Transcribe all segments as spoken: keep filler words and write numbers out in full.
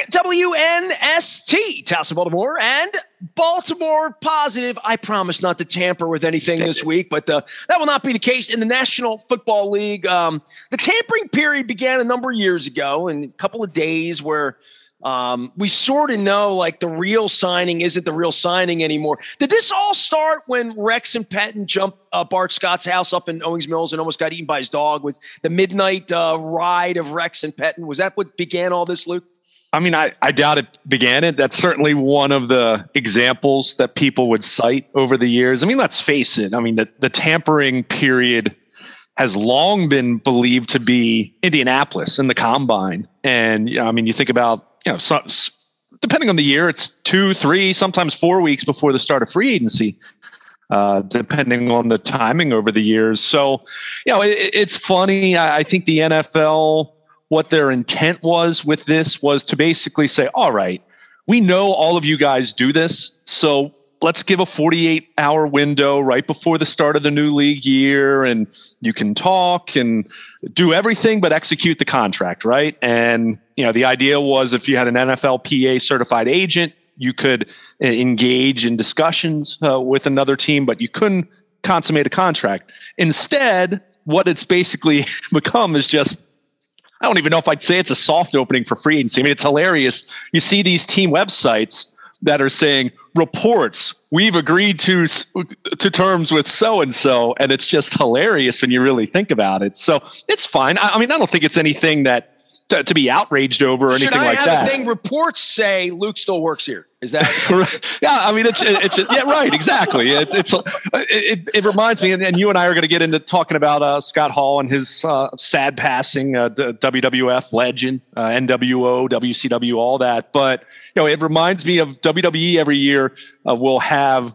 W N S T, Towson, Baltimore, and Baltimore Positive. I promise not to tamper with anything this week, but uh, that will not be the case in the National Football League. Um, the tampering period began a number of years ago, and a couple of days where um, we sort of know like the real signing isn't the real signing anymore. Did this all start when Rex and Pettine jumped uh, Bart Scott's house up in Owings Mills and almost got eaten by his dog with the midnight uh, ride of Rex and Pettine? Was that what began all this, Luke? I mean, I, I doubt it began it. That's certainly one of the examples that people would cite over the years. I mean, let's face it. I mean, the, the tampering period has long been believed to be Indianapolis and the Combine. And, you know, I mean, you think about, you know, so, depending on the year, it's two, three, sometimes four weeks before the start of free agency, uh, depending on the timing over the years. So, you know, it, it's funny. I, I think the N F L, what their intent was with this was to basically say, all right, we know all of you guys do this, so let's give a forty-eight hour window right before the start of the new league year, and you can talk and do everything but execute the contract, right? And, you know, the idea was if you had an N F L P A certified agent, you could uh, engage in discussions uh, with another team, but you couldn't consummate a contract. Instead, what it's basically become is just, I don't even know if I'd say it's a soft opening for free agency. I mean, it's hilarious. You see these team websites that are saying reports, we've agreed to to terms with so-and-so, and it's just hilarious when you really think about it. So it's fine. I, I mean, I don't think it's anything that to, to be outraged over or Should anything I like have that. A thing? Reports say Luke still works here. Is that? Yeah, I mean, it's it's yeah, right, exactly. It, it's it, it reminds me, and, and you and I are going to get into talking about uh, Scott Hall and his uh, sad passing, uh, the W W F legend, uh, N W O, W C W, all that. But you know, it reminds me of W W E every year uh, will have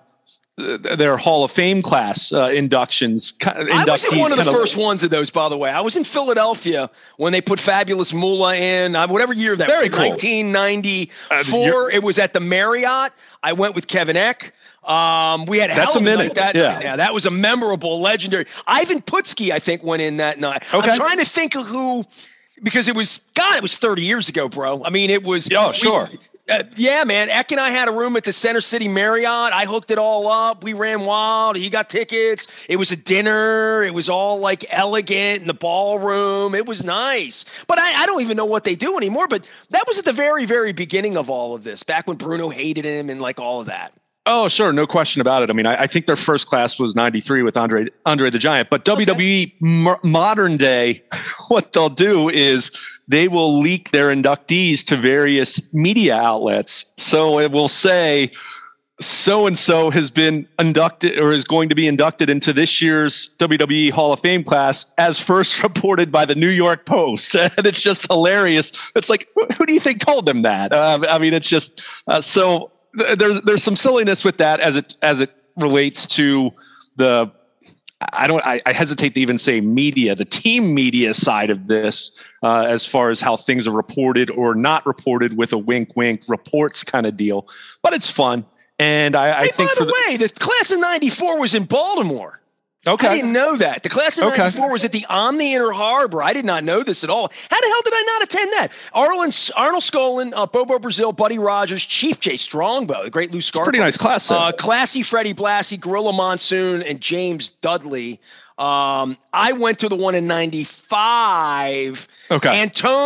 their Hall of Fame class uh, inductions. I was in one of the first ones of those, by the way. I was in Philadelphia when they put Fabulous Moolah in, uh, whatever year that Very was, cool. nineteen ninety-four. Uh, it was at the Marriott. I went with Kevin Eck. Um, we had a That's hell of a minute. Night that, yeah. yeah, that was a memorable, legendary. Ivan Putski, I think, went in that night. Okay. I'm trying to think of who, because it was, God, it was thirty years ago, bro. I mean, it was. Oh, sure. We, Uh, yeah, man. Eck and I had a room at the Center City Marriott. I hooked it all up. We ran wild. He got tickets. It was a dinner. It was all like elegant in the ballroom. It was nice. But I, I don't even know what they do anymore. But that was at the very, very beginning of all of this, back when Bruno hated him and like all of that. Oh, sure. No question about it. I mean, I, I think their first class was ninety-three with Andre Andre the Giant. But okay. W W E m- modern day, what they'll do is they will leak their inductees to various media outlets. So it will say, so-and-so has been inducted or is going to be inducted into this year's W W E Hall of Fame class as first reported by the New York Post. And it's just hilarious. It's like, who do you think told them that? Uh, I mean, it's just uh, so... There's there's some silliness with that as it as it relates to the I don't I, I hesitate to even say media, the team media side of this, uh, as far as how things are reported or not reported with a wink wink reports kind of deal. But it's fun, and I, hey, I think by for the, the way, the class of ninety-four was in Baltimore. Okay. I didn't know that. The class of okay. ninety-four was at the Omni Inner Harbor. I did not know this at all. How the hell did I not attend that? Arlen, Arnold Skolin, uh, Bobo Brazil, Buddy Rogers, Chief Jay Strongbow, the great Lou Scarpa. Pretty nice class set. Uh, Classy Freddie Blassie, Gorilla Monsoon, and James Dudley. Um, I went to the one in ninety-five. Okay.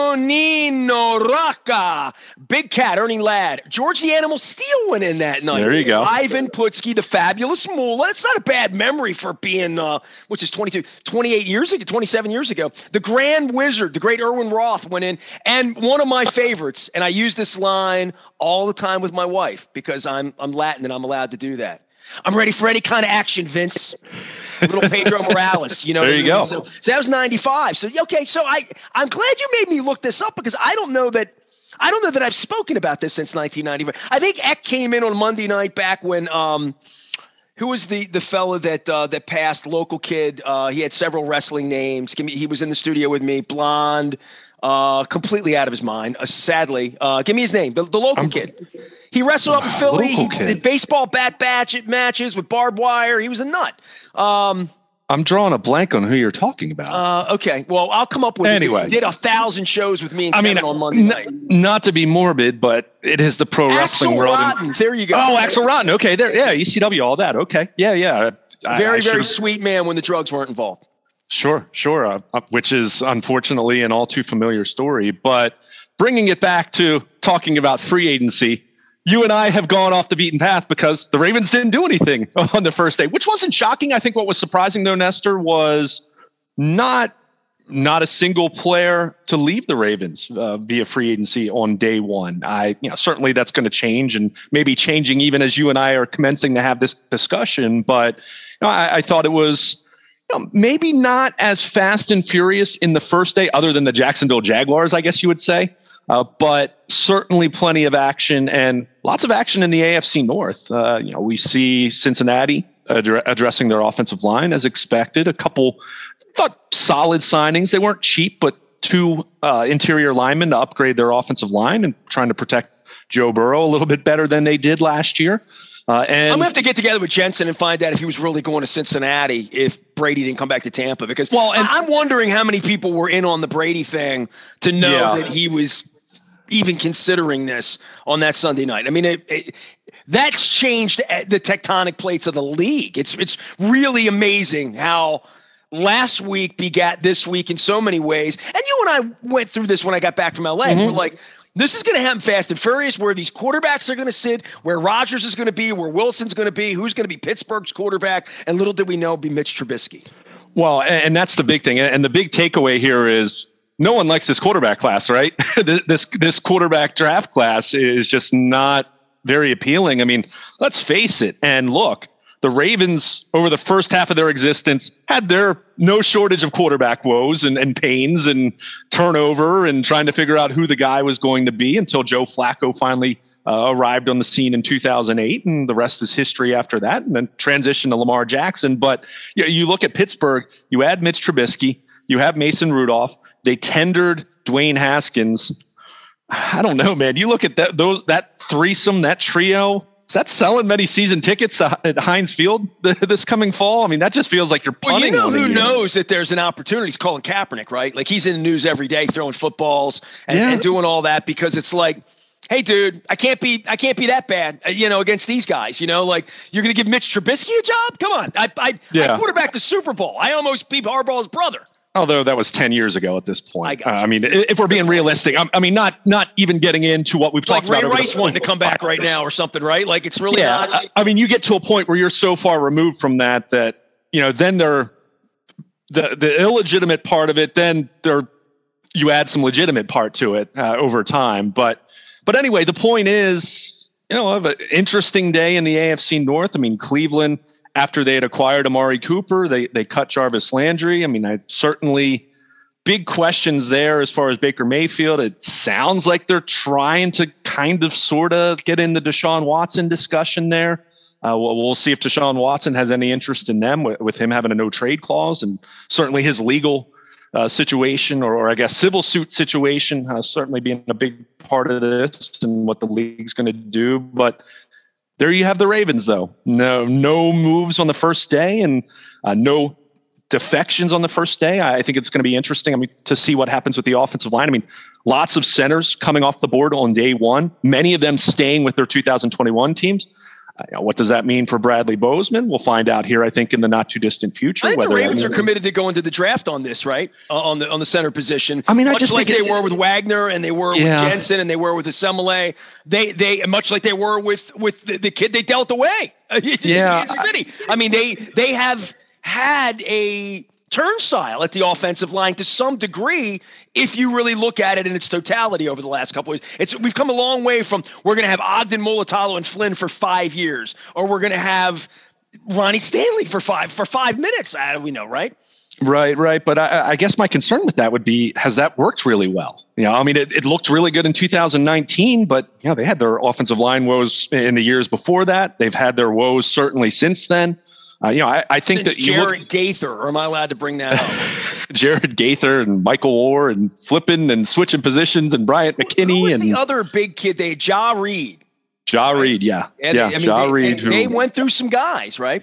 Antonino Rocca, Big Cat, Ernie Ladd, George the Animal Steele went in that night. There you go. Ivan Putski, the Fabulous Moolah. It's not a bad memory for being, uh, which is twenty-two, twenty-eight years ago, twenty-seven years ago. The Grand Wizard, the great Erwin Roth went in. And one of my favorites, and I use this line all the time with my wife because I'm I'm Latin and I'm allowed to do that. I'm ready for any kind of action, Vince. Little Pedro Morales, you know. There you go. So, so that was ninety-five. So okay, so I I'm glad you made me look this up because I don't know that I don't know that I've spoken about this since nineteen ninety-five. I think Eck came in on Monday night back when um who was the the fella that uh, that passed, local kid. Uh, he had several wrestling names. Give me, he was in the studio with me, blonde, uh, completely out of his mind. Uh, sadly, uh, give me his name. The, the local I'm, kid. He wrestled up in Philly. He did baseball bat batch matches with barbed wire. He was a nut. Um, I'm drawing a blank on who you're talking about. Uh, okay, well, I'll come up with anyway. it. He did a thousand shows with me and I Kevin mean, on Monday n- night. Not to be morbid, but it is the pro Axel wrestling world. Rotten. There you go. Oh, Axel Rotten. Okay, there. Yeah, E C W, all that. Okay, yeah, yeah. I, very, I very sweet man when the drugs weren't involved. Sure, sure. Uh, uh, which is unfortunately an all too familiar story. But bringing it back to talking about free agency, you and I have gone off the beaten path because the Ravens didn't do anything on the first day, which wasn't shocking. I think what was surprising, though, Nestor, was not not a single player to leave the Ravens uh, via free agency on day one. I, you know, certainly that's going to change, and maybe changing even as you and I are commencing to have this discussion. But you know, I, I thought it was, you know, maybe not as fast and furious in the first day, other than the Jacksonville Jaguars, I guess you would say. Uh, but certainly plenty of action and lots of action in the A F C North. Uh, you know, we see Cincinnati addre- addressing their offensive line as expected. A couple, I thought, solid signings. They weren't cheap, but two uh, interior linemen to upgrade their offensive line and trying to protect Joe Burrow a little bit better than they did last year. Uh, and I'm gonna have to get together with Jensen and find out if he was really going to Cincinnati if Brady didn't come back to Tampa, because well, and, I'm wondering how many people were in on the Brady thing to know yeah. that he was even considering this on that Sunday night. I mean, it, it, that's changed the tectonic plates of the league. It's it's really amazing how last week begat this week in so many ways. And you and I went through this when I got back from L A. Mm-hmm. We're like, this is going to happen fast and furious, where these quarterbacks are going to sit, where Rodgers is going to be, where Wilson's going to be, who's going to be Pittsburgh's quarterback, and little did we know, be Mitch Trubisky. Well, and that's the big thing. And the big takeaway here is no one likes this quarterback class, right? this this quarterback draft class is just not very appealing. I mean, let's face it. And look, the Ravens, over the first half of their existence, had their no shortage of quarterback woes and, and pains and turnover and trying to figure out who the guy was going to be until Joe Flacco finally uh, arrived on the scene in two thousand eight. And the rest is history after that, and then transition to Lamar Jackson. But you know, you look at Pittsburgh, you add Mitch Trubisky, you have Mason Rudolph. They tendered Dwayne Haskins. I don't know, man. You look at that those that threesome, that trio. Is that selling many season tickets at Heinz Field this coming fall? I mean, that just feels like you're punting. Well, you know who knows that there's an opportunity? It's Colin Kaepernick, right? Like, he's in the news every day throwing footballs and, yeah. and doing all that, because it's like, hey, dude, I can't be I can't be that bad, you know, against these guys. You know, like, you're going to give Mitch Trubisky a job? Come on. I I, yeah. I quarterbacked the Super Bowl. I almost beat Harbaugh's brother. Although that was ten years ago at this point. I, uh, I mean, if we're being realistic, I, I mean, not not even getting into what we've like talked Ray about. Ray Rice wanting to come back right now or something, right? Like, it's really yeah, not. I, I mean, you get to a point where you're so far removed from that that, you know, then they're the the illegitimate part of it. Then there you add some legitimate part to it uh, over time. But but anyway, the point is, you know, of an interesting day in the A F C North. I mean, Cleveland, after they had acquired Amari Cooper, they they cut Jarvis Landry. I mean, I certainly. Big questions there as far as Baker Mayfield. It sounds like they're trying to kind of sort of get in the Deshaun Watson discussion there. Uh, we'll, we'll see if Deshaun Watson has any interest in them with, with him having a no trade clause, and certainly his legal uh, situation, or, or I guess civil suit situation, uh, certainly being a big part of this and what the league's going to do. But there you have the Ravens, though. No, no moves on the first day, and uh, no defections on the first day. I think it's going to be interesting. I mean, to see what happens with the offensive line. I mean, lots of centers coming off the board on day one, many of them staying with their two thousand twenty-one teams. Uh, what does that mean for Bradley Bozeman? We'll find out here, I think, in the not too distant future. I think the Ravens that, are committed to going to the draft on this, right? Uh, on the on the center position. I mean, I much just like think they it, were with Wagner, and they were yeah. with Jensen, and they were with Asemele. They they much like they were with with the, the kid they dealt away. Yeah, Kansas City. I mean, they they have had a turnstile at the offensive line to some degree, if you really look at it in its totality over the last couple of years. It's we've come a long way from we're going to have Ogden, Mulatalo, and Flynn for five years, or we're going to have Ronnie Stanley for five for five minutes. Uh, we know, right? Right, right. But I, I guess my concern with that would be, has that worked really well? You know, I mean, it, it looked really good in two thousand nineteen, but you know, they had their offensive line woes in the years before that. They've had their woes certainly since then. Uh, you know, I, I think Since that you Jared look, Gaither, or am I allowed to bring that up? Jared Gaither and Michael Orr and flipping and switching positions and Bryant McKinney. Who was and the other big kid? They had Ja Reed. Ja Reed, yeah. And yeah, they, I mean, Ja they, Reed. they, who, they went through some guys, right?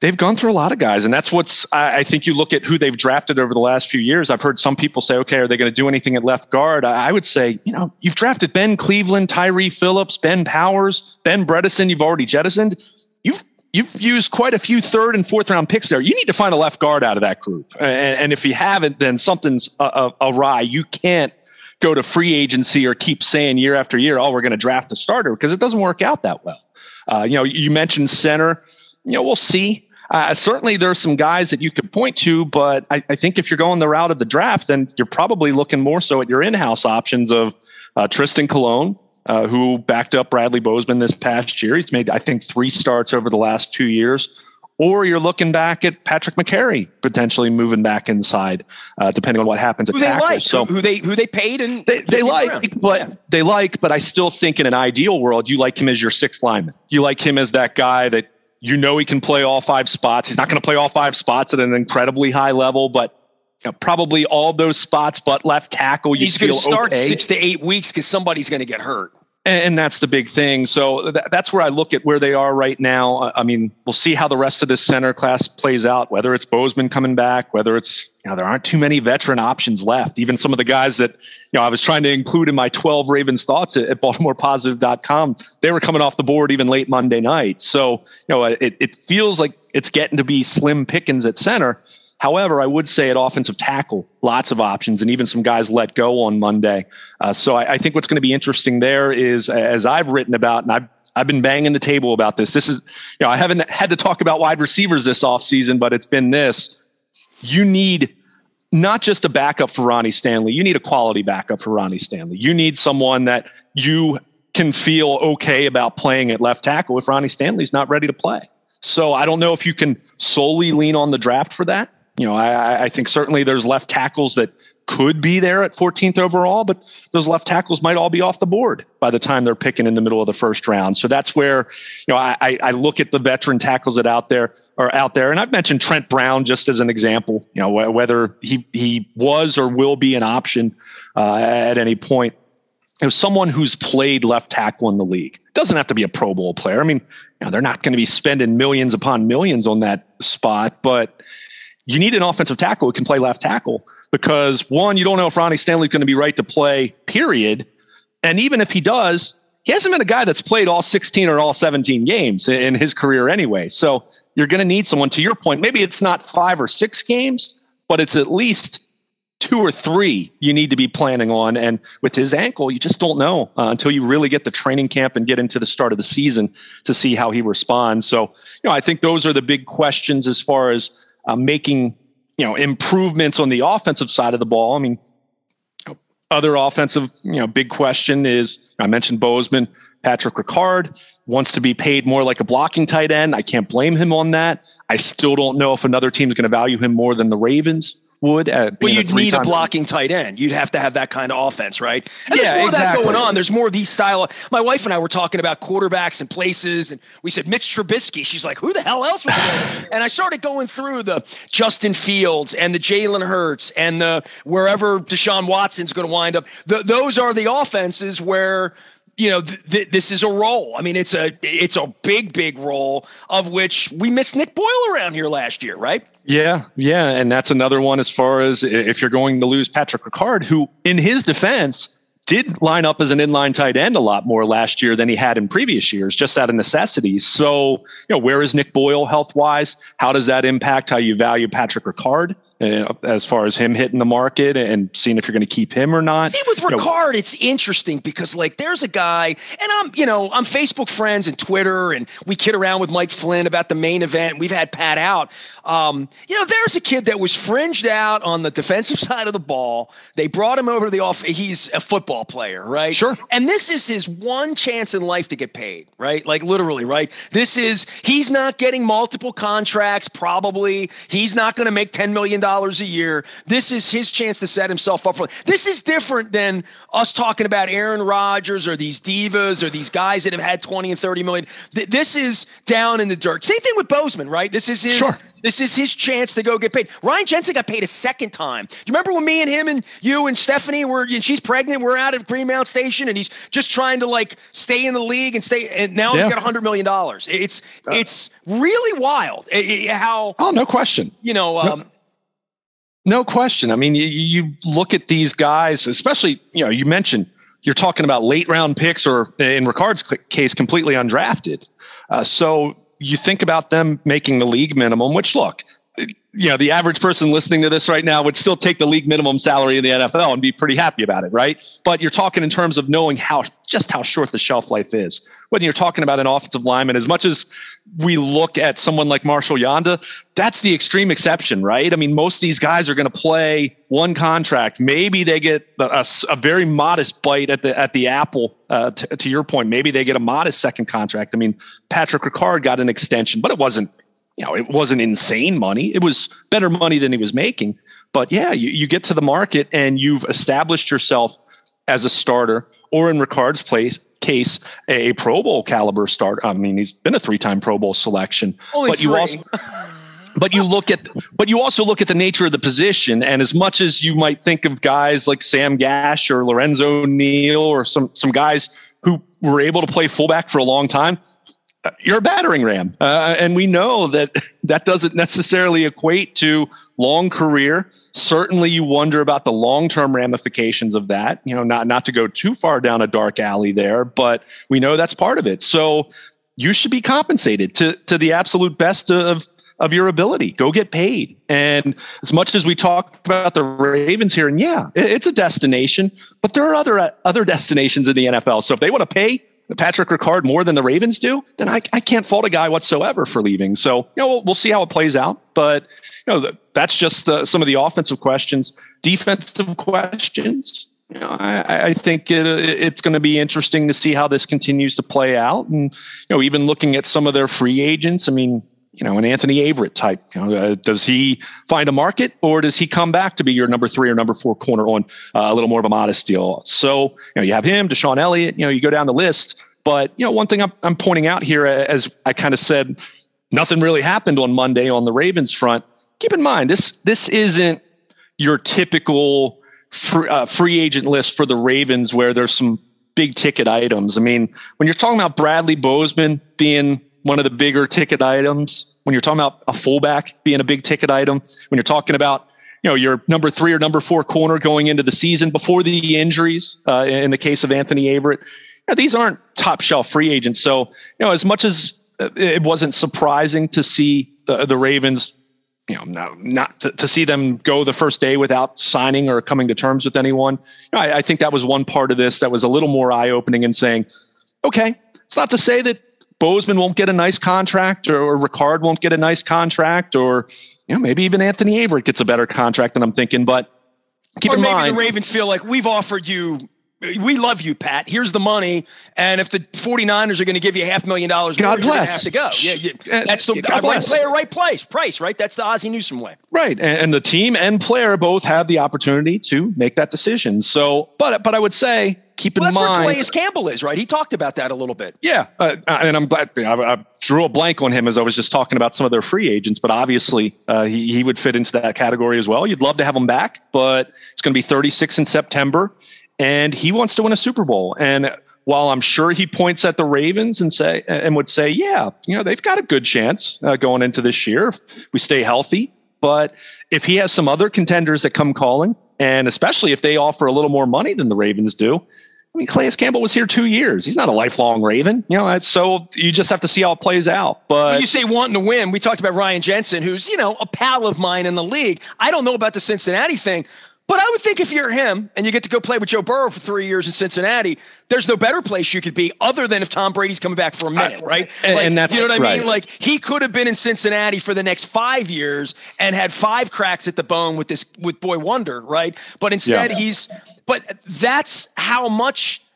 they've gone through a lot of guys, and that's what's, I, I think you look at who they've drafted over the last few years. I've heard some people say, okay, are they going to do anything at left guard? I, I would say, you know, you've drafted Ben Cleveland, Tyree Phillips, Ben Powers, Ben Bredesen, you've already jettisoned. You've You've used quite a few third and fourth round picks there. You need to find a left guard out of that group. And, and if you haven't, then something's uh, awry. You can't go to free agency or keep saying year after year, oh, we're going to draft a starter, because it doesn't work out that well. Uh, you know, you mentioned center. You know, we'll see. Uh, certainly there's some guys that you could point to, but I, I think if you're going the route of the draft, then you're probably looking more so at your in-house options of uh, Tristan Colon, Uh, who backed up Bradley Bozeman this past year. He's made, I think, three starts over the last two years. Or you're looking back at Patrick McCary potentially moving back inside, uh, depending on what happens at who they tackle. like, so who they who they paid and they, they like, around. but yeah. they like. But I still think in an ideal world, you like him as your sixth lineman. You like him as that guy that you know he can play all five spots. He's not going to play all five spots at an incredibly high level, but you know, probably all those spots, but left tackle. You He's going to start okay. six to eight weeks because somebody's going to get hurt. And that's the big thing. So th- that's where I look at where they are right now. I mean, we'll see how the rest of this center class plays out, whether it's Bozeman coming back, whether it's, you know, there aren't too many veteran options left. Even some of the guys that, you know, I was trying to include in my twelve Ravens thoughts at, at Baltimore Positive dot com, they were coming off the board even late Monday night. So, you know, it, it feels like it's getting to be slim pickings at center. However, I would say at offensive tackle, lots of options, and even some guys let go on Monday. Uh, so I, I think what's going to be interesting there is, as I've written about, and I've I've been banging the table about this. This is, you know, I haven't had to talk about wide receivers this offseason, but it's been this. You need not just a backup for Ronnie Stanley. You need a quality backup for Ronnie Stanley. You need someone that you can feel okay about playing at left tackle if Ronnie Stanley's not ready to play. So I don't know if you can solely lean on the draft for that. You know, I, I think certainly there's left tackles that could be there at fourteenth overall, but those left tackles might all be off the board by the time they're picking in the middle of the first round. So that's where, you know, I, I look at the veteran tackles that out there are out there. And I've mentioned Trent Brown just as an example, you know, whether he, he was or will be an option uh, at any point. You know, someone who's played left tackle in the league. Doesn't have to be a Pro Bowl player. I mean, you know, they're not going to be spending millions upon millions on that spot, but you need an offensive tackle who can play left tackle because, one, you don't know if Ronnie Stanley's going to be right to play, period. And even if he does, he hasn't been a guy that's played all sixteen or all seventeen games in his career anyway. So you're going to need someone, to your point, maybe it's not five or six games, but it's at least two or three you need to be planning on. And with his ankle, you just don't know uh, until you really get the training camp and get into the start of the season to see how he responds. So, you know, I think those are the big questions as far as Uh, making, you know, improvements on the offensive side of the ball. I mean, other offensive, you know, big question is, I mentioned Bozeman, Patrick Ricard wants to be paid more like a blocking tight end. I can't blame him on that. I still don't know if another team is going to value him more than the Ravens would. At well, you'd need a blocking tight end. You'd have to have that kind of offense, right? And yeah, there's more exactly. of that going on. There's more of these style. My wife and I were talking about quarterbacks and places, and we said Mitch Trubisky. She's like, who the hell else would be? And I started going through the Justin Fields and the Jalen Hurts and the wherever Deshaun Watson's going to wind up. The, those are the offenses where, you know, th- th- this is a role. I mean, it's a it's a big, big role of which we missed Nick Boyle around here last year, right? Yeah, yeah. And that's another one as far as if you're going to lose Patrick Ricard, who in his defense did line up as an inline tight end a lot more last year than he had in previous years, just out of necessity. So, you know, where is Nick Boyle health-wise? How does that impact how you value Patrick Ricard? Uh, as far as him hitting the market and seeing if you're going to keep him or not. See, with Ricard, you know, it's interesting because, like, there's a guy, and I'm, you know, I'm Facebook friends and Twitter, and we kid around with Mike Flynn about the main event. We've had Pat out. Um, you know, there's a kid that was fringed out on the defensive side of the ball. They brought him over to the off. He's a football player, right? Sure. And this is his one chance in life to get paid, right? Like, literally, right? This is, he's not getting multiple contracts, probably. He's not going to make ten million dollars dollars a year. This is his chance to set himself up for. This is different than us talking about Aaron Rodgers or these divas or these guys that have had twenty and thirty million. This is down in the dirt. Same thing with Bozeman, right? This is his. Sure. This is his chance to go get paid. Ryan Jensen got paid a second time. Do you remember when me and him and you and Stephanie were, and she's pregnant, we're out at Greenmount Station, and he's just trying to like stay in the league and stay, and now yeah. he's got one hundred million dollars. It's uh, it's really wild it, it, how. Oh, no question. You know. Um, no. No question. I mean, you, you look at these guys, especially, you know, you mentioned you're talking about late round picks or in Ricard's case, completely undrafted. Uh, so you think about them making the league minimum, which look, you know, the average person listening to this right now would still take the league minimum salary in the N F L and be pretty happy about it, right? But you're talking in terms of knowing how just how short the shelf life is. When you're talking about an offensive lineman, as much as we look at someone like Marshall Yanda, that's the extreme exception, right? I mean, most of these guys are going to play one contract. Maybe they get a, a very modest bite at the at the apple. Uh, t- to your point, maybe they get a modest second contract. I mean, Patrick Ricard got an extension, but it wasn't. You know, it wasn't insane money. It was better money than he was making. But yeah, you, you get to the market and you've established yourself as a starter, or in Ricard's place, case, a Pro Bowl caliber starter. I mean, he's been a three-time Pro Bowl selection. Only but three. you also, but you look at, but you also look at the nature of the position. And as much as you might think of guys like Sam Gash or Lorenzo Neal or some some guys who were able to play fullback for a long time, you're a battering ram. Uh, and we know that that doesn't necessarily equate to long career. Certainly you wonder about the long-term ramifications of that, you know, not, not to go too far down a dark alley there, but we know that's part of it. So you should be compensated to, to the absolute best of, of your ability. Go get paid. And as much as we talk about the Ravens here, and yeah, it, it's a destination, but there are other, uh, other destinations in the N F L. So if they want to pay Patrick Ricard more than the Ravens do, then I, I can't fault a guy whatsoever for leaving. So, you know, we'll, we'll see how it plays out. But, you know, that's just the, some of the offensive questions. Defensive questions, you know, I, I think it, it's going to be interesting to see how this continues to play out. And, you know, even looking at some of their free agents, I mean, you know, an Anthony Averett type, you know, uh, does he find a market, or does he come back to be your number three or number four corner on uh, a little more of a modest deal? So, you know, you have him, Deshaun Elliott, you know, you go down the list. But, you know, one thing I'm, I'm pointing out here, as I kind of said, nothing really happened on Monday on the Ravens front. Keep in mind, this this isn't your typical free, uh, free agent list for the Ravens where there's some big ticket items. I mean, when you're talking about Bradley Bozeman being one of the bigger ticket items, when you're talking about a fullback being a big ticket item, when you're talking about, you know, your number three or number four corner going into the season before the injuries, uh, in the case of Anthony Averett, you know, these aren't top shelf free agents. So, you know, as much as it wasn't surprising to see the, the Ravens, you know, not, not to, to see them go the first day without signing or coming to terms with anyone, you know, I, I think that was one part of this that was a little more eye opening and saying, okay, it's not to say that Bozeman won't get a nice contract, or, or Ricard won't get a nice contract, or, you know, maybe even Anthony Averett gets a better contract than I'm thinking. But keep or in maybe mind, the Ravens feel like we've offered you, we love you, Pat. Here's the money. And if the 49ers are going to give you half a million dollars, God more, bless. You're going to have to go. Yeah, yeah. That's the God right bless. player, right place, price, right? That's the Ozzie Newsome way. Right. And, and the team and player both have the opportunity to make that decision. So, but, but I would say, keep well, in that's mind. That's where Calais Campbell is, right? He talked about that a little bit. Yeah. Uh, and I'm glad I, I drew a blank on him as I was just talking about some of their free agents, but obviously uh, he, he would fit into that category as well. You'd love to have him back, but it's going to be thirty-six in September. And he wants to win a Super Bowl. And while I'm sure he points at the Ravens and say and would say, yeah, you know, they've got a good chance uh, going into this year if we stay healthy. But if he has some other contenders that come calling, and especially if they offer a little more money than the Ravens do, I mean, Calais Campbell was here two years. He's not a lifelong Raven. You know, so you just have to see how it plays out. But when you say wanting to win, we talked about Ryan Jensen, who's, you know, a pal of mine in the league. I don't know about the Cincinnati thing, but I would think if you're him and you get to go play with Joe Burrow for three years in Cincinnati, there's no better place you could be other than if Tom Brady's coming back for a minute, right? And, like, and that's, you know what I right. mean? Like, he could have been in Cincinnati for the next five years and had five cracks at the bone with this, with Boy Wonder, right? But instead yeah. he's, but that's how much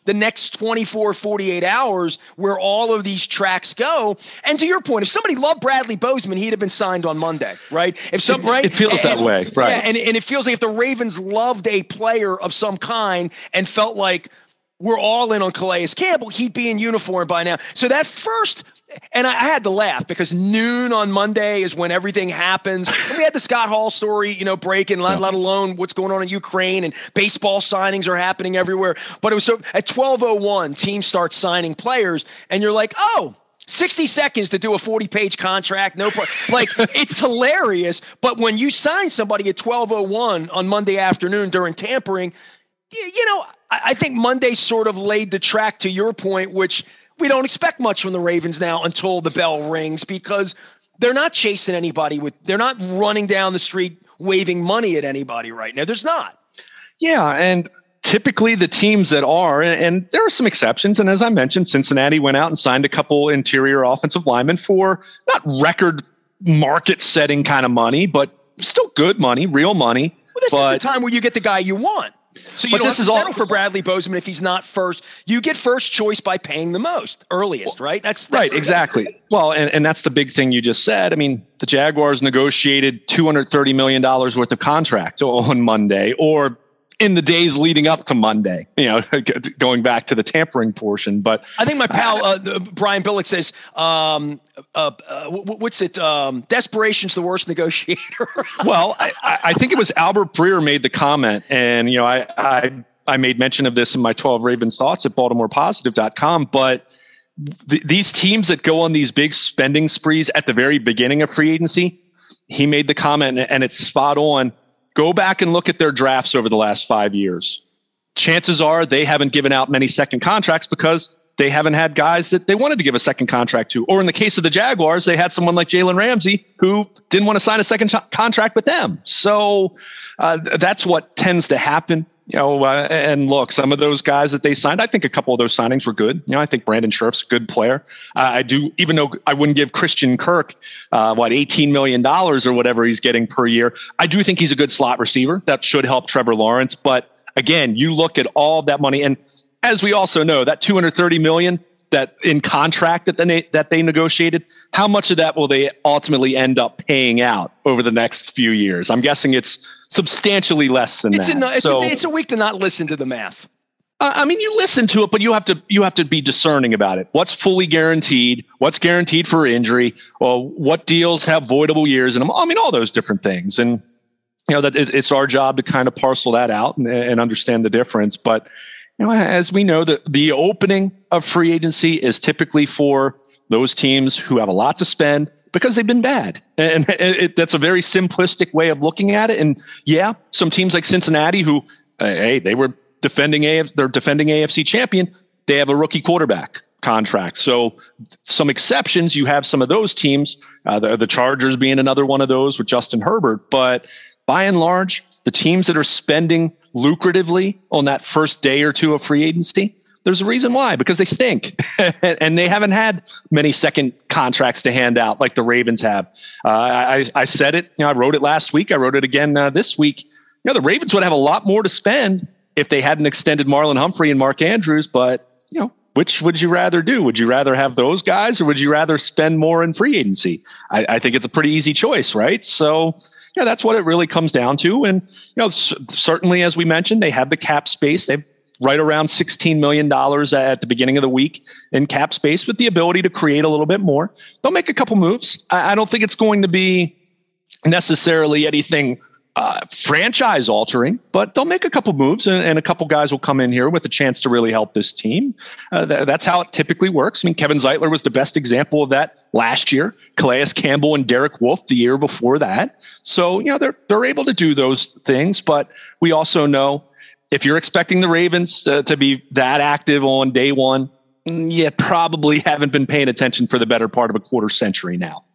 the next twenty-four, forty-eight hours where all of these tracks go. And to your point, if somebody loved Bradley Bozeman, he'd have been signed on Monday, right? If some, it, right? It feels and, that way, right? Yeah, and, and it feels like if the Ravens loved a player of some kind and felt like we're all in on Calais Campbell, he'd be in uniform by now. So that first, and I, I had to laugh because noon on Monday is when everything happens. And we had the Scott Hall story, you know, breaking, let, yeah. let alone what's going on in Ukraine, and baseball signings are happening everywhere. But it was so at twelve oh one, teams start signing players, and you're like, oh, sixty seconds to do a forty page contract. No, pro- like it's hilarious. But when you sign somebody at twelve oh one on Monday afternoon during tampering, you, you know, I, I think Monday sort of laid the track to your point, which we don't expect much from the Ravens now until the bell rings, because they're not chasing anybody with, they're not running down the street waving money at anybody right now. There's not. Yeah. And typically the teams that are, and, and there are some exceptions. And as I mentioned, Cincinnati went out and signed a couple interior offensive linemen for not record market setting kind of money, but still good money, real money. Well, this but, is the time where you get the guy you want. So you but don't this have is to settle all, for Bradley Bozeman if he's not first. You get first choice by paying the most, earliest, right? That's, that's right, exactly. Well, and, and that's the big thing you just said. I mean, the Jaguars negotiated two hundred thirty million dollars worth of contracts on Monday, or in the days leading up to Monday, you know, going back to the tampering portion. But I think my pal, uh, the, Brian Billick says, um, uh, uh, what's it? Um, Desperation's the worst negotiator. Well, I, I think it was Albert Breer made the comment, and, you know, I, I, I made mention of this in my twelve Ravens thoughts at baltimore positive dot com, but th- these teams that go on these big spending sprees at the very beginning of free agency, he made the comment, and it's spot on. Go back and look at their drafts over the last five years. Chances are they haven't given out many second contracts because they haven't had guys that they wanted to give a second contract to. Or in the case of the Jaguars, they had someone like Jalen Ramsey who didn't want to sign a second ch- contract with them. So uh, that's what tends to happen. You know, uh, and look, some of those guys that they signed, I think a couple of those signings were good. You know, I think Brandon Scherff's a good player. Uh, I do, even though I wouldn't give Christian Kirk, uh, what, eighteen million dollars or whatever he's getting per year. I do think he's a good slot receiver. That should help Trevor Lawrence. But again, you look at all that money, and as we also know, that two hundred thirty million dollars that in contract that they, that they negotiated, how much of that will they ultimately end up paying out over the next few years? I'm guessing it's substantially less than it's that. A, it's, so, a, it's a week to not listen to the math. Uh, I mean, you listen to it, but you have to you have to be discerning about it. What's fully guaranteed? What's guaranteed for injury? Well, what deals have voidable years in them? I mean, all those different things. And you know that it, it's our job to kind of parcel that out and, and understand the difference. But you know, as we know, the the opening of free agency is typically for those teams who have a lot to spend because they've been bad. And it, it, that's a very simplistic way of looking at it. And yeah, some teams like Cincinnati, who, uh, hey, they were defending A F, they're defending A F C champion. They have a rookie quarterback contract. So some exceptions, you have some of those teams, uh, the, the Chargers being another one of those with Justin Herbert. But by and large, the teams that are spending lucratively on that first day or two of free agency, there's a reason why, because they stink and they haven't had many second contracts to hand out like the Ravens have. Uh, I, I said it, you know, I wrote it last week. I wrote it again uh, this week. You know, the Ravens would have a lot more to spend if they hadn't extended Marlon Humphrey and Mark Andrews. But, you know, which would you rather do? Would you rather have those guys, or would you rather spend more in free agency? I, I think it's a pretty easy choice, right? So, yeah, that's what it really comes down to. And, you know, c- certainly, as we mentioned, they have the cap space. They've right around sixteen million dollars at the beginning of the week in cap space with the ability to create a little bit more. They'll make a couple moves. I, I don't think it's going to be necessarily anything uh, franchise altering, but they'll make a couple moves and, and a couple guys will come in here with a chance to really help this team. Uh, th- that's how it typically works. I mean, Kevin Zeitler was the best example of that last year. Calais Campbell and Derek Wolfe the year before that. So, you know, they're, they're able to do those things, but we also know if you're expecting the Ravens to, to be that active on day one, you probably haven't been paying attention for the better part of a quarter century now.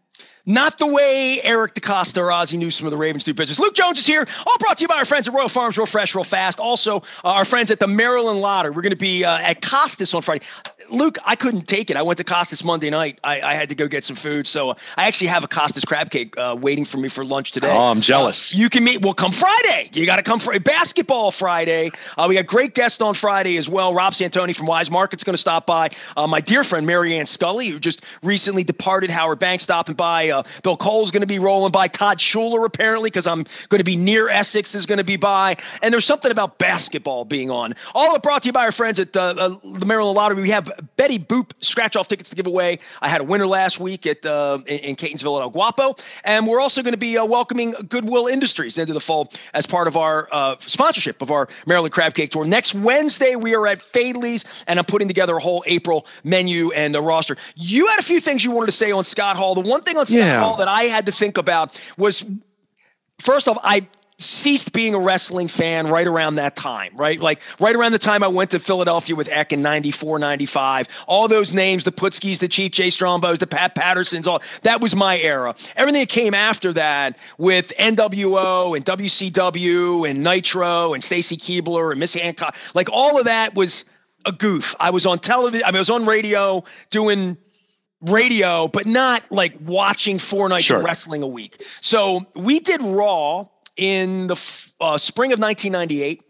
Not the way Eric DeCosta or Ozzie Newsome of the Ravens do business. Luke Jones is here. All brought to you by our friends at Royal Farms, real fresh, real fast. Also, uh, our friends at the Maryland Lottery. We're going to be uh, at Costas on Friday. Luke, I couldn't take it. I went to Costas Monday night. I, I had to go get some food. So uh, I actually have a Costas crab cake uh, waiting for me for lunch today. Oh, I'm jealous. Uh, you can meet. Well, come Friday. You got to come for basketball Friday. Uh, we got great guests on Friday as well. Rob Santoni from Wise Market's going to stop by. Uh, my dear friend, Mary Ann Scully, who just recently departed Howard Bank, stopping by. Uh, Bill Cole's going to be rolling by. Todd Schuler, apparently, because I'm going to be near Essex, is going to be by. And there's something about basketball being on. All brought to you by our friends at uh, uh, the Maryland Lottery. We have Betty Boop scratch-off tickets to give away. I had a winner last week at uh, in, in Catonsville at El Guapo. And we're also going to be uh, welcoming Goodwill Industries into the fold as part of our uh, sponsorship of our Maryland Crab Cake Tour. Next Wednesday, we are at Fadley's, and I'm putting together a whole April menu and a roster. You had a few things you wanted to say on Scott Hall. The one thing on Scott Yeah. Hall that I had to think about was, first off, I ceased being a wrestling fan right around that time, right? Like right around the time I went to Philadelphia with Eck in ninety-four, ninety-five, all those names, the Putskis, the Chief J. Strombos, the Pat Pattersons, all that was my era. Everything that came after that with N W O and W C W and Nitro and Stacy Keibler and Miss Hancock, like all of that was a goof. I was on television. I mean, I was on radio doing radio, but not like watching four nights Sure. of wrestling a week. So we did Raw in the uh, spring of nineteen ninety-eight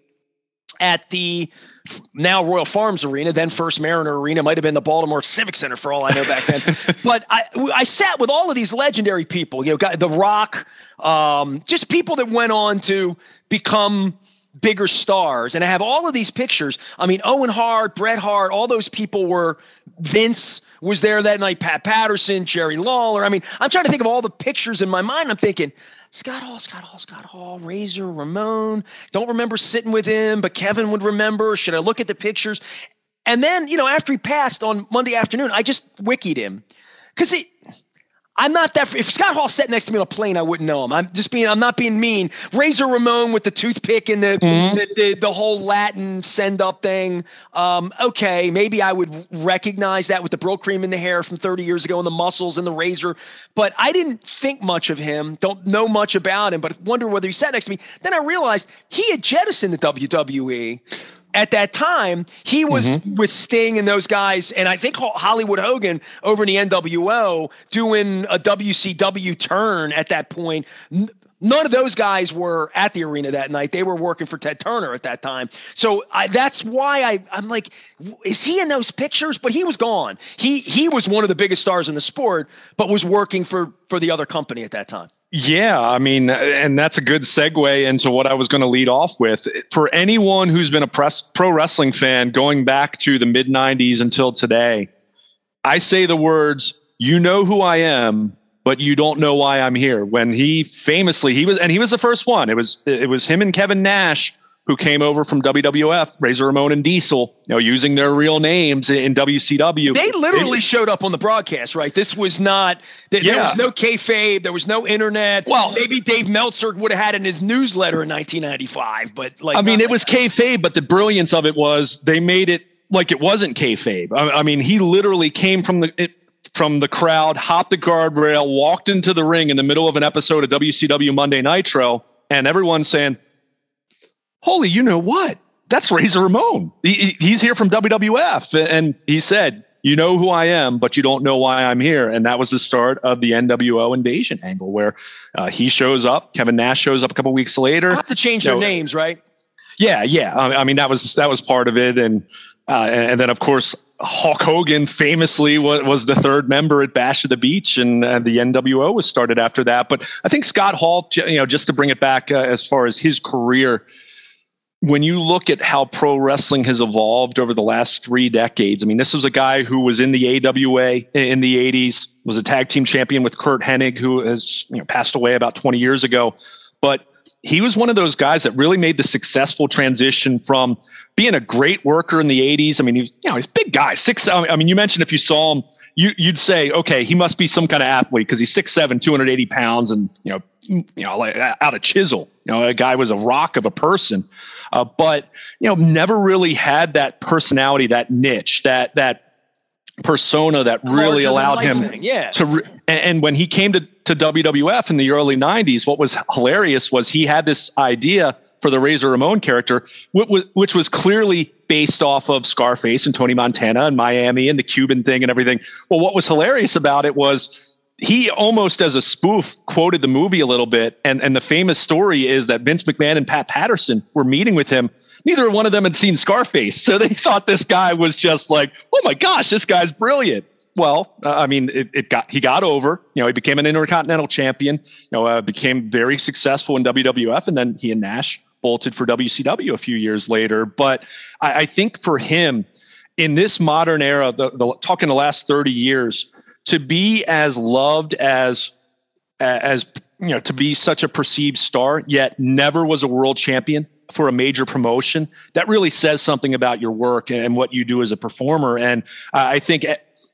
at the now Royal Farms Arena, then First Mariner Arena, might have been the Baltimore Civic Center for all I know back then. But I I sat with all of these legendary people, you know, got The Rock, um, just people that went on to become bigger stars. And I have all of these pictures. I mean, Owen Hart, Bret Hart, all those people were, Vince was there that night, Pat Patterson, Jerry Lawler. I mean, I'm trying to think of all the pictures in my mind. I'm thinking, Scott Hall, Scott Hall, Scott Hall, Razor, Ramon. Don't remember sitting with him, but Kevin would remember. Should I look at the pictures? And then, you know, after he passed on Monday afternoon, I just wikied him. Because it, I'm not that – if Scott Hall sat next to me on a plane, I wouldn't know him. I'm just being – I'm not being mean. Razor Ramon with the toothpick and the, mm-hmm. the, the the whole Latin send-up thing. Um, okay, maybe I would recognize that with the Brill cream in the hair from thirty years ago and the muscles and the razor. But I didn't think much of him, don't know much about him, but wonder whether he sat next to me. Then I realized he had jettisoned the W W E. At that time, he was mm-hmm. with Sting and those guys, and I think Hollywood Hogan over in the N W O doing a W C W turn at that point. None of those guys were at the arena that night. They were working for Ted Turner at that time. So I, that's why I, I'm like, is he in those pictures? But he was gone. He he was one of the biggest stars in the sport, but was working for, for the other company at that time. Yeah, I mean, and that's a good segue into what I was going to lead off with. For anyone who's been a press, pro wrestling fan going back to the mid nineties until today, I say the words, "You know who I am, but you don't know why I'm here." When he famously, he was, and he was the first one. It was, it was him and Kevin Nash who came over from W W F, Razor Ramon and Diesel, you know, using their real names in W C W. They literally it, showed up on the broadcast, right? This was not, there, yeah. there was no kayfabe, there was no internet. Well, maybe Dave Meltzer would have had in his newsletter in nineteen ninety-five, but like, I mean, it was kayfabe, but the brilliance of it was they made it like it wasn't kayfabe. I, I mean, he literally came from the, it, from the crowd, hopped the guardrail, walked into the ring in the middle of an episode of W C W Monday Nitro, and everyone's saying, "Holy, you know what? That's Razor Ramon. He, he's here from W W F." And he said, "You know who I am, but you don't know why I'm here." And that was the start of the N W O invasion angle, where uh, he shows up. Kevin Nash shows up a couple weeks later. I'll have to change their you know, names, right? Yeah, yeah. I, I mean, that was that was part of it. And uh, and then, of course, Hulk Hogan famously was, was the third member at Bash at the Beach, and uh, the N W O was started after that. But I think Scott Hall, you know, just to bring it back uh, as far as his career, when you look at how pro wrestling has evolved over the last three decades, I mean, this was a guy who was in the A W A in the eighties, was a tag team champion with Kurt Hennig, who has you know, passed away about twenty years ago. But he was one of those guys that really made the successful transition from being a great worker in the eighties. I mean, he was, you know, he's a big guy, six. I mean, you mentioned if you saw him, you, you'd say, okay, he must be some kind of athlete because he's six seven, two hundred eighty pounds, and you know, you know, like out of chisel. You know, a guy was a rock of a person, uh, but you know, never really had that personality, that niche, that that persona that really allowed him thing. Yeah. to. Re- and, and when he came to to W W F in the early nineties, what was hilarious was he had this idea for the Razor Ramon character, which was clearly based off of Scarface and Tony Montana and Miami and the Cuban thing and everything. Well, what was hilarious about it was he almost as a spoof quoted the movie a little bit. And, and the famous story is that Vince McMahon and Pat Patterson were meeting with him. Neither one of them had seen Scarface. So they thought this guy was just like, oh my gosh, this guy's brilliant. Well, uh, I mean, it, it got, he got over, you know, he became an Intercontinental Champion, you know, uh, became very successful in W W F, and then he and Nash bolted for W C W a few years later. But I, I think for him in this modern era, the, the talking the last thirty years, to be as loved as, as, you know, to be such a perceived star, yet never was a world champion for a major promotion, that really says something about your work and what you do as a performer. And uh, I think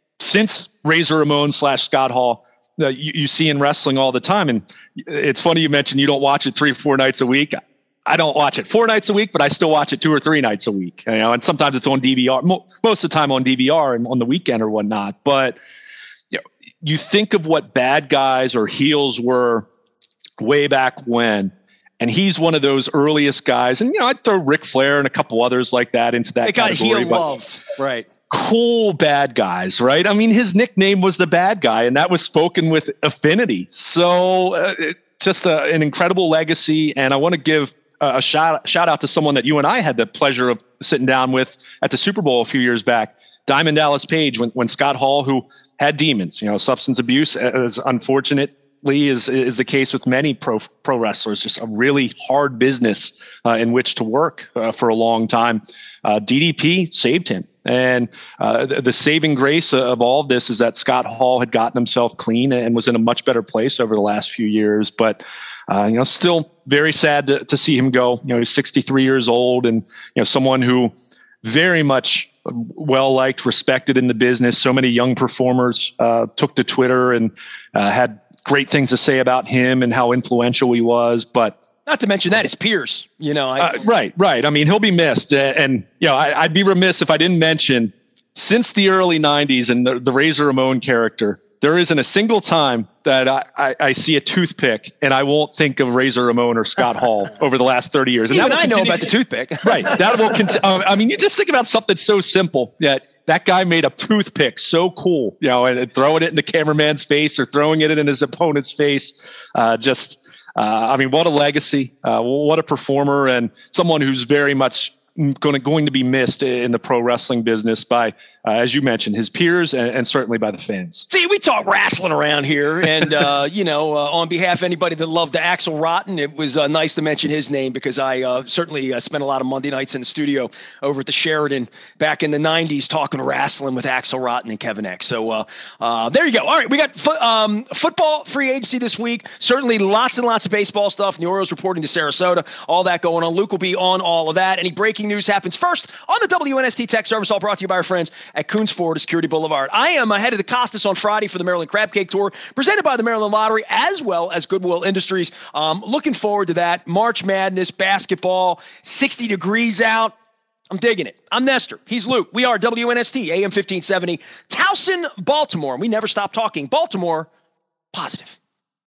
since Razor Ramon slash Scott Hall, uh, you, you see in wrestling all the time. And it's funny you mentioned you don't watch it three or four nights a week. I don't watch it four nights a week, but I still watch it two or three nights a week. You know, and sometimes it's on D V R, mo- most of the time on D V R and on the weekend or whatnot. But you know, you think of what bad guys or heels were way back when, and he's one of those earliest guys. And you know, I'd throw Ric Flair and a couple others like that into that they got category. Heel love, right? Cool bad guys, right? I mean, his nickname was the Bad Guy, and that was spoken with affinity. So uh, it, just a, an incredible legacy. And I want to give a shout shout out to someone that you and I had the pleasure of sitting down with at the Super Bowl a few years back, Diamond Dallas Page, when, when Scott Hall, who had demons, you know, substance abuse, as unfortunately is, is the case with many pro, pro wrestlers, just a really hard business uh, in which to work uh, for a long time. Uh, D D P saved him. And uh, the, the saving grace of all of this is that Scott Hall had gotten himself clean and was in a much better place over the last few years. But Uh, you know, still very sad to, to see him go. You know, he's sixty-three years old, and you know, someone who very much well liked, respected in the business. So many young performers uh, took to Twitter and uh, had great things to say about him and how influential he was. But not to mention that his peers, you know, I, uh, right, right. I mean, he'll be missed, uh, and you know, I, I'd be remiss if I didn't mention since the early nineties and the, the Razor Ramon character. There isn't a single time that I, I, I see a toothpick and I won't think of Razor Ramon or Scott Hall over the last thirty years. And even that I know about the toothpick. Right. That will continue. Uh, I mean, you just think about something so simple that that guy made a toothpick so cool, you know, and, and throwing it in the cameraman's face or throwing it in his opponent's face. Uh, just, uh, I mean, what a legacy, uh, what a performer, and someone who's very much going to, going to be missed in the pro wrestling business by, uh, as you mentioned, his peers and, and certainly by the fans. See, we talk wrestling around here, and uh, you know, uh, on behalf of anybody that loved the Axel Rotten, it was uh, nice to mention his name because I uh, certainly uh, spent a lot of Monday nights in the studio over at the Sheridan back in the nineties talking wrestling with Axel Rotten and Kevin X. So uh, uh, there you go. All right, we got fo- um, football free agency this week. Certainly lots and lots of baseball stuff. The Orioles reporting to Sarasota. All that going on. Luke will be on all of that. Any breaking news happens first on the W N S T Tech Service, all brought to you by our friends at Coons Ford Security Boulevard. I am ahead of the Costas on Friday for the Maryland Crab Cake Tour, presented by the Maryland Lottery as well as Goodwill Industries. Um, looking forward to that. March Madness, basketball, sixty degrees out. I'm digging it. I'm Nestor. He's Luke. We are W N S T, A M fifteen seventy, Towson, Baltimore. We never stop talking Baltimore positive.